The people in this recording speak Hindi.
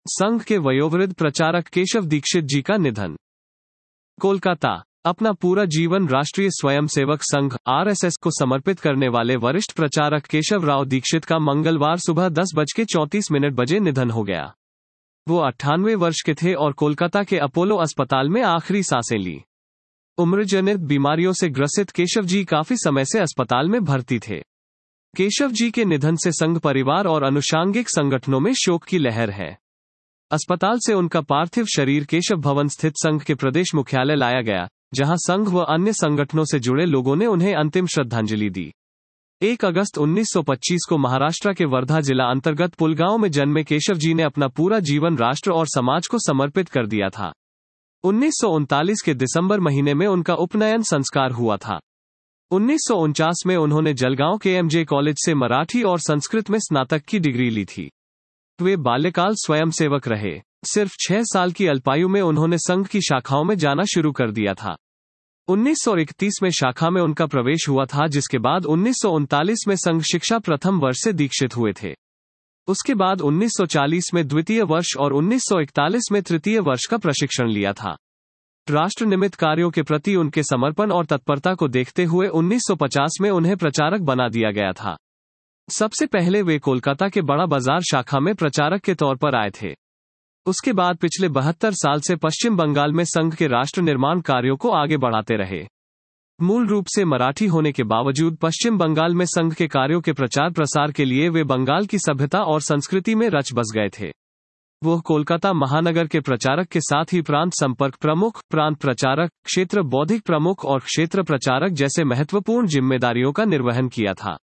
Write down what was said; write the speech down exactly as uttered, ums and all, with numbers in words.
संघ के वयोवृद्ध प्रचारक केशव दीक्षित जी का निधन। कोलकाता। अपना पूरा जीवन राष्ट्रीय Swayamsevak Sangh R S S को समर्पित करने वाले वरिष्ठ प्रचारक केशव राव दीक्षित का मंगलवार सुबह दस बज के चौंतीस मिनट बजे निधन हो गया। वो अट्ठानवे वर्ष के थे और कोलकाता के अपोलो अस्पताल में आखिरी सांसें ली। उम्रजनित बीमारियों से ग्रसित केशव जी काफी समय से अस्पताल में भर्ती थे। केशव जी के निधन से संघ परिवार और अनुषांगिक संगठनों में शोक की लहर है। अस्पताल से उनका पार्थिव शरीर केशव भवन स्थित संघ के प्रदेश मुख्यालय लाया गया, जहां संघ व अन्य संगठनों से जुड़े लोगों ने उन्हें अंतिम श्रद्धांजलि दी। एक अगस्त उन्नीस सौ पच्चीस को महाराष्ट्र के वर्धा जिला अंतर्गत पुलगांव में जन्मे केशव जी ने अपना पूरा जीवन राष्ट्र और समाज को समर्पित कर दिया था। उन्नीस सौ उनतालीस के दिसंबर महीने में उनका उपनयन संस्कार हुआ था। उन्नीस सौ उनचास में उन्होंने जलगांव के एम जे कॉलेज से मराठी और संस्कृत में स्नातक की डिग्री ली थी। वे बाल्यकाल स्वयंसेवक रहे। सिर्फ छह साल की अल्पायु में उन्होंने संघ की शाखाओं में जाना शुरू कर दिया था। उन्नीस सौ इकतीस में शाखा में उनका प्रवेश हुआ था, जिसके बाद उन्नीस सौ उनतालीस में संघ शिक्षा प्रथम वर्ष से दीक्षित हुए थे। उसके बाद उन्नीस सौ चालीस में द्वितीय वर्ष और उन्नीस सौ इकतालीस में तृतीय वर्ष का प्रशिक्षण लिया था। राष्ट्र निमित्त कार्यों के प्रति उनके समर्पण और तत्परता को देखते हुए उन्नीस सौ पचास में उन्हें प्रचारक बना दिया गया था। सबसे पहले वे कोलकाता के बड़ा बाजार शाखा में प्रचारक के तौर पर आए थे। उसके बाद पिछले बहत्तर साल से पश्चिम बंगाल में संघ के राष्ट्र निर्माण कार्यों को आगे बढ़ाते रहे। मूल रूप से मराठी होने के बावजूद पश्चिम बंगाल में संघ के कार्यों के प्रचार प्रसार के लिए वे बंगाल की सभ्यता और संस्कृति में रच बस गए थे। वो कोलकाता महानगर के प्रचारक के साथ ही प्रांत संपर्क प्रमुख, प्रांत प्रचारक, क्षेत्र बौद्धिक प्रमुख और क्षेत्र प्रचारक जैसे महत्वपूर्ण जिम्मेदारियों का निर्वहन किया था।